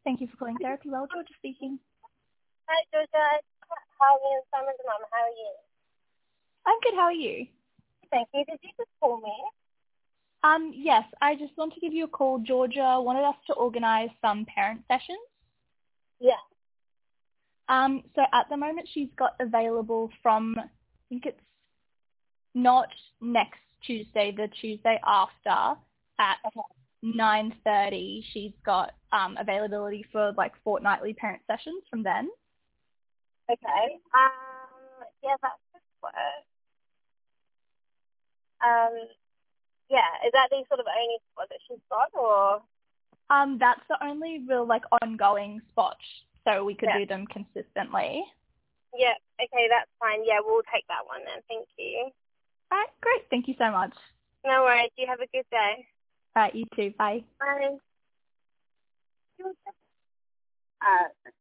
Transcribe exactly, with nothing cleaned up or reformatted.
Thank you for calling Therapy Well. Georgia speaking. Hi, Georgia. Harvey and Summer's mum. How are you? I'm good. How are you? Thank you. Did you just call me? Um, yes, I just want to give you a call. Georgia wanted us to organise some parent sessions. Yeah. Um, so at the moment she's got available from, I think it's not next Tuesday, the Tuesday after at Okay. nine thirty. She's got um, availability for like fortnightly parent sessions from then. Okay. Um. Yeah, that could work. Um. Yeah. Is that the sort of only spot that she's got, or? Um, that's the only real like ongoing spot, so we could Yeah. do them consistently. Yeah. Okay, that's fine. Yeah, we'll take that one then. Thank you. All right, great. Thank you so much. No worries. You have a good day. All right, you too. Bye. Bye. Uh.